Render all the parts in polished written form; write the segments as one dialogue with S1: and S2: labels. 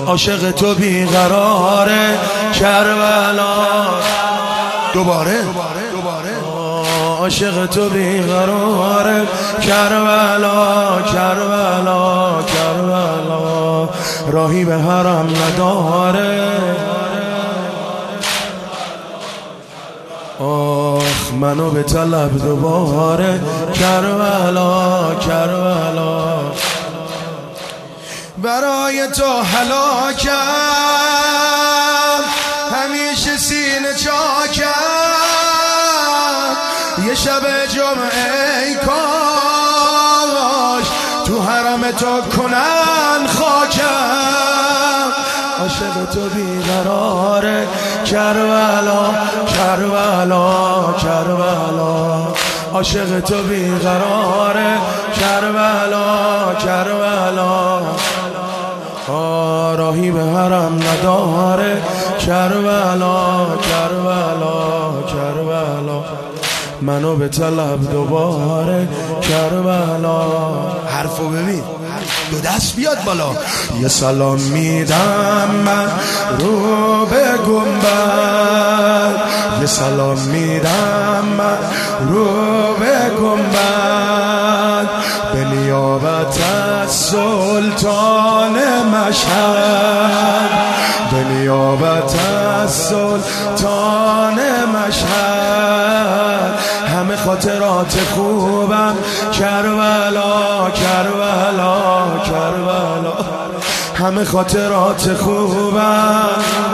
S1: عاشق تو بیقراره کربلا. دوباره عاشق تو بیقراره کربلا کربلا کربلا. راهی به حرم نداره. آخ منو به طلب دوباره کربلا کربلا. برای تو هلاکم همیشه سینه چاکم. یه شب جمعه ای کاش تو حرم تو کنن خاکم. عاشق تو بیقراره کربلا کربلا کربلا. عاشق تو بیقراره کربلا کربلا. راهی به حرم نداره کربلا کربلا کربلا. منو به طلب دوباره کربلا. حرفو ببین دو دست بیاد بالا. یه سلام میدم من رو به گنبد. یه سلام میدم من رو به گنبد. به نیابت از سلطان مشهد. به نیابت از سلطان مشهد. همه خاطرات خوبم کربلا کربلا کربلا. همه خاطرات خوبم.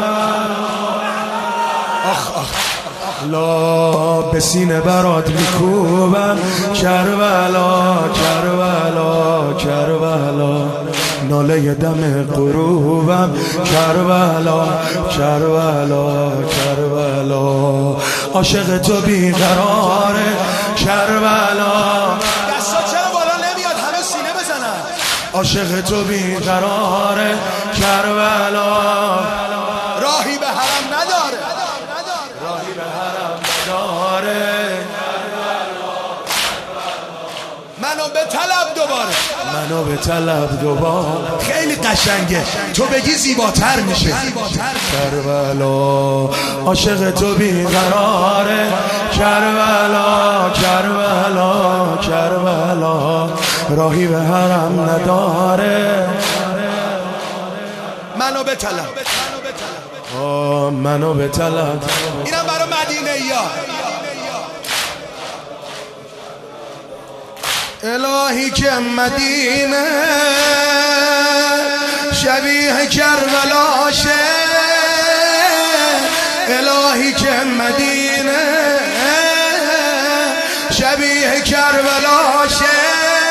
S1: آخ آخ لا به سینه برات میکوبم کربلا کربلا کربلا. ناله دم غروبم کربلا کربلا کربلا. عاشق تو بیقراره کربلا.
S2: دستا چرا بالا نمیاد؟ همه سینه بزنن.
S1: عاشق تو بیقراره کربلا.
S2: راهی به حرم نداره.
S1: راهی به حرم نداره.
S2: منو به طلب دوباره.
S1: منو به طلب دوباره. خیلی قشنگه تو بگی زیباتر میشه کربلا. عاشق تو بیقراره کربلا کربلا کربلا. راهی به حرم نداره.
S2: منو به طلب.
S1: منو به طلب.
S2: اینم برای مدینه یا
S1: الهی که مدینه شبیه کربلاشه. الهی که مدینه شبیه کربلاشه.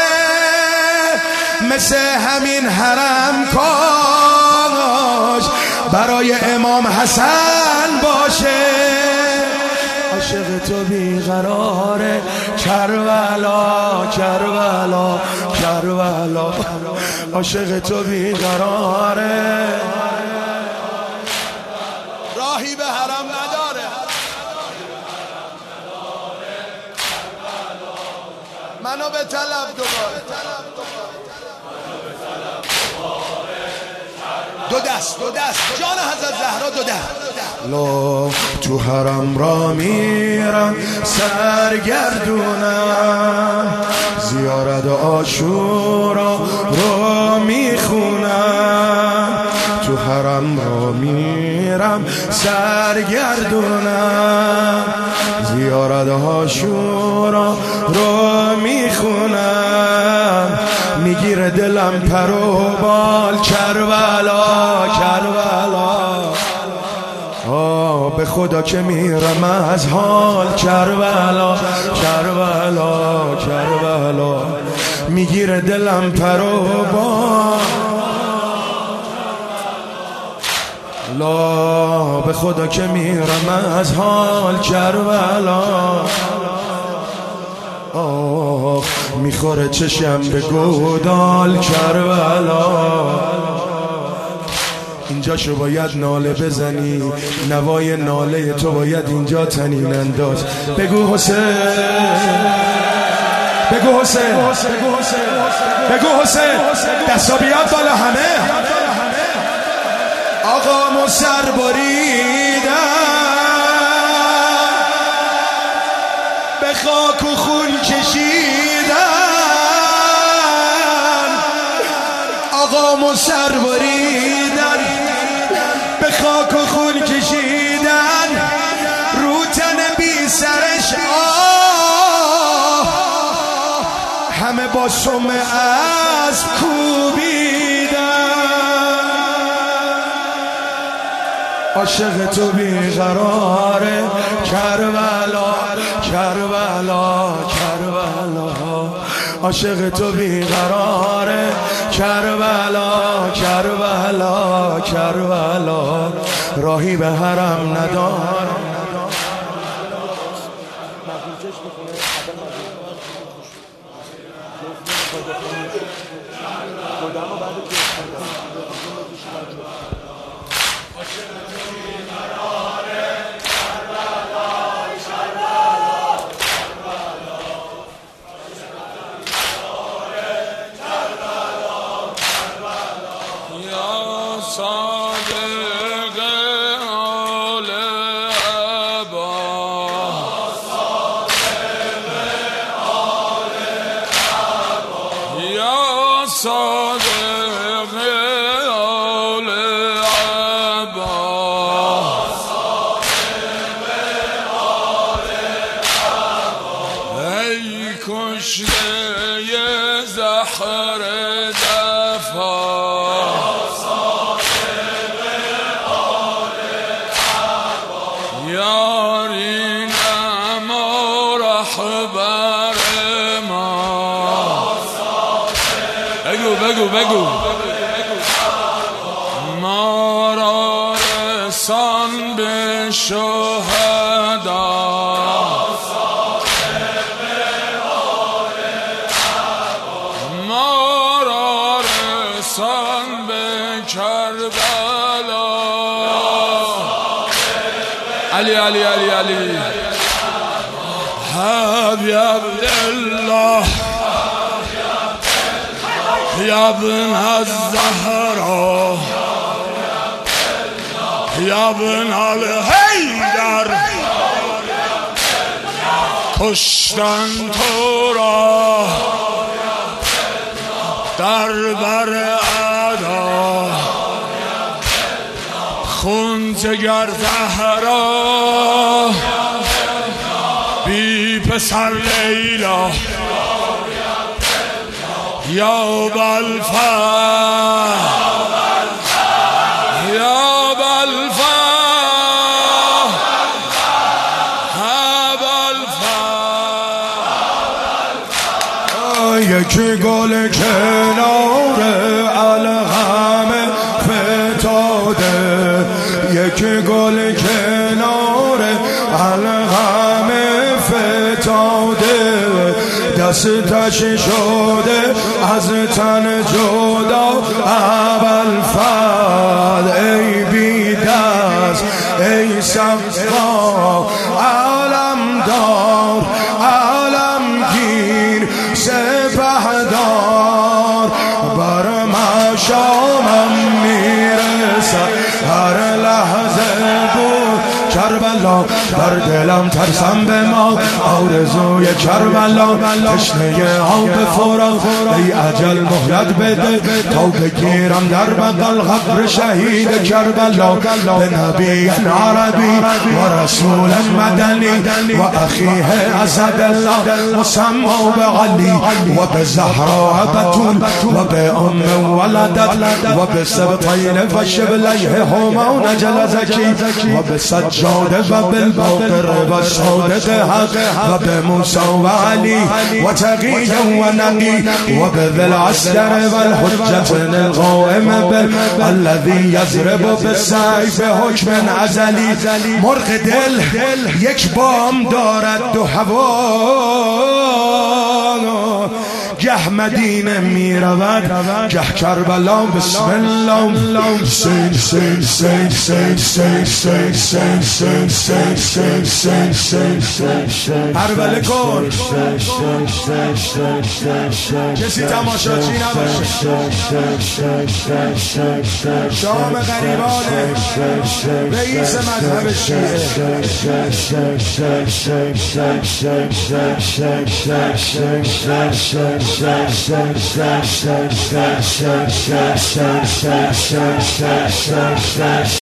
S1: مثل همین حرم کاش برای امام حسن باشه. عاشق تو بیقراره کربلا کربلا کربلا. عاشق تو بیقراره.
S2: راهی به حرم نداره. منو به طلب دوباره. دو دست جان حضرت زهرا دو دست.
S1: لا تو حرم را میرم سرگردونم. زیارت عاشورا رو میخونم. تو حرم را میرم سرگردونم. زیارت عاشورا رو میخونم. میگیره دلم پر و بال کربلا کربلا. به خدا که میرم از حال کربلا کربلا کربلا. میگیره دلم پر و بال. لا به خدا که میرم از حال کربلا. میخوره چشم به گودال کربلا. اینجاشو باید ناله بزنی. نوای ناله تو باید اینجا تنین انداز. بگو حسین بگو حسین بگو حسین بگو حسین. دستا بیاد بالا همه. آقامو سر بریدن، به خاک و خون کشیدن، آقامو سر بریدن، به خاک و خون کشیدن، رو تن بی سرش همه با سم از کوبیدن. عاشق تو بیقراره کربلا کربلا کربلا، عاشق تو بیقراره کربلا کربلا کربلا، راهی به حرم نداره.
S3: صادق آل عباس، ای کشته زهر دفا، یارین اما رهبر ما. بگو ما را رسان به شهدا، ما را رسان به کربلا. علی علی علی علی حبیب عبدالله یا ابن الزهرا یا ابن الحیدر، کشتن تو را در بر اعدا، خون جگر زهرا بی پسر لیلا، یا بالفا یا بالفا
S1: یکی گل کنار الغم فتاده، یکی گل کنار الغم فتاده، دستش شده از تن جدا ابوالفضل، ای بی دست ای صفا، علمدار علمگیر سپهدار، بر مشامم میرسد هر لحظه بود کربلا، در دلم ترسم به ما آرزوی کربلا، تشنه آب فرات ای اجل مهلت بده تا بگیرم در بغل قبر شهید کربلا، به نبی عربی و رسول مدنی و اخیه اسدالله مسمى بعلی و به زهرا بتول و به ام ولدت و به سبطین و شبلیه هما و نجل زکی و به سجاده و بالباقر و صادق حق و به موسی و علی و تقی و نقی و به ذی العسکر و الحجة القائم الذی یضرب بالسیف حکم ازلی. مرغ دل یک بام دارد دو هوا، گه مدینه می رود گه کربلا. بسم الله حسین حسین حسین حسین حسین حسین حسین حسین هربله کن کسی تماشاچی نباشه. شام غریبانه رئیس مذهب شیعه.